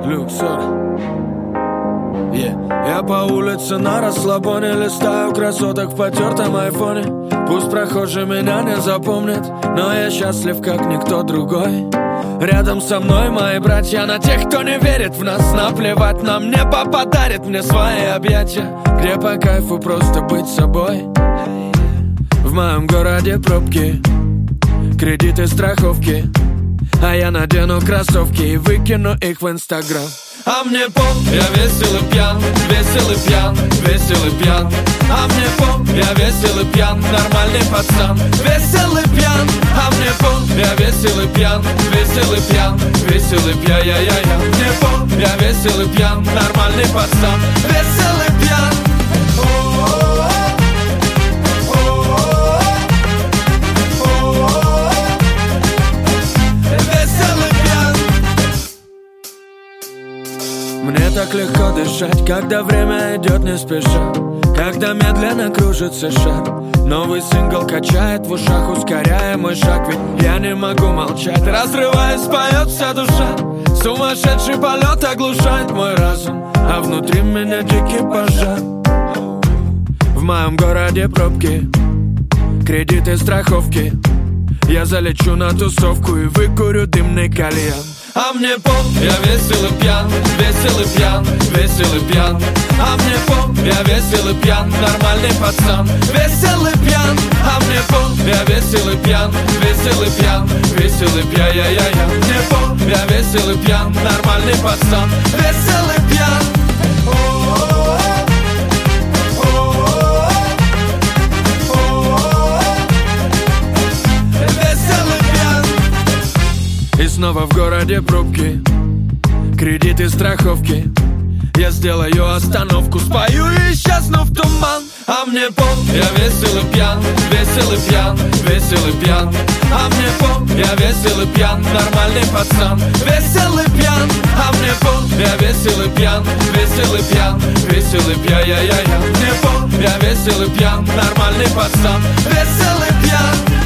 Люксор. Я по улице на расслабоне листаю красоток в потертом айфоне. Пусть прохожий меня не запомнит, но я счастлив, как никто другой. Рядом со мной мои братья, на тех, кто не верит в нас. Наплевать нам, небо подарит мне свои объятия, где по кайфу просто быть собой. В моем городе пробки, кредиты, страховки, а я надену кроссовки и выкину их в Инстаграм. А мне пом, я весел и пьян, весел и пьян, весел и пьян. А мне пом, я весел и пьян, нормальный пацан, весел и пьян. А мне пом, я весел и пьян, весел и пьян, весел и пьян, я. Мне пом, я весел и пьян, нормальный пацан, весел и пьян. Мне так легко дышать, когда время идет не спеша, когда медленно кружится шар. Новый сингл качает в ушах, ускоряя мой шаг. Ведь я не могу молчать, разрываясь, поет вся душа. Сумасшедший полет оглушает мой разум, а внутри меня дикий пожар. В моем городе пробки, кредиты, страховки, я залечу на тусовку и выкурю дымный кальян. А мне пом, я весел и пьян, весел и пьян, весел и пьян. А мне пом, я весел и пьян, нормальный пацан, весел и пьян. А мне пом, я весел и пьян, весел и пьян, весел и пьян, я. Мне пом, я весел и пьян, нормальный пацан, весел и пьян. И снова в городе пробки, кредиты, страховки. Я сделаю остановку, спою и исчезну в туман. А мне пом, я весел и пьян, весел и пьян, весел и пьян. А мне пом, я весел и пьян, нормальный пацан, весел и пьян. А мне пом, я весел и пьян, весел и пьян, весел и пьян, я. Мне пом, я весел и пьян, нормальный пацан, весел и пьян.